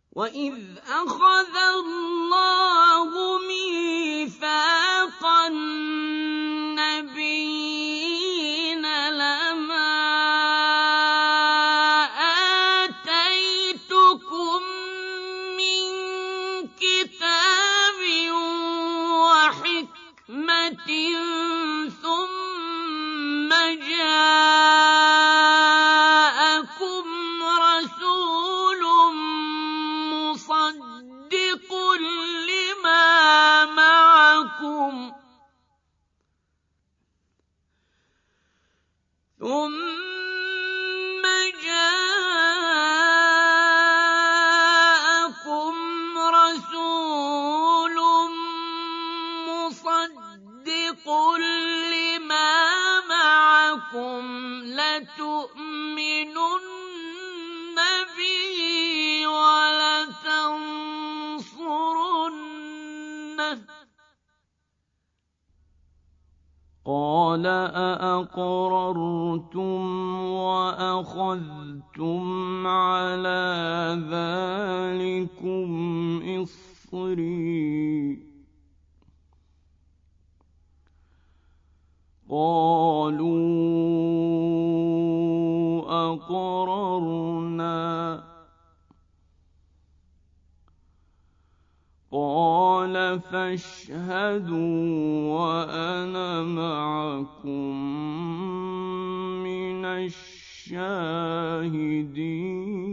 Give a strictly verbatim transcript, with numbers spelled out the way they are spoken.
وَإِذْ أَخَذَ اللَّهُ مِيثَاقَ النَّبِيِّينَ لَمَا آتَيْتُكُم مِّن كِتَابٍ وَحِكْمَةٍ ثُمَّ جَاءَكُمْ رَسُولٌ مُّصَدِّقٌ لِّمَا مَعَكُمْ ثُمَّ جاءَكُمْ رَسُولٌ مُّصَدِّقٌ لِّمَا مَعَكُمْ لَتُؤْمِنُنَّ بِهِ وَلَتَنصُرُنَّهُ ۚ قَالَ أَأَقْرَرْتُمْ وَأَخَذْتُمْ عَلَىٰ ذَٰلِكُمْ إِصْرِي ۖ قَالُوا أَقْرَرْنَا ۚ قَالَ فَاشْهَدُوا وَأَنَا مَعَكُم مِّنَ الشَّاهِدِينَ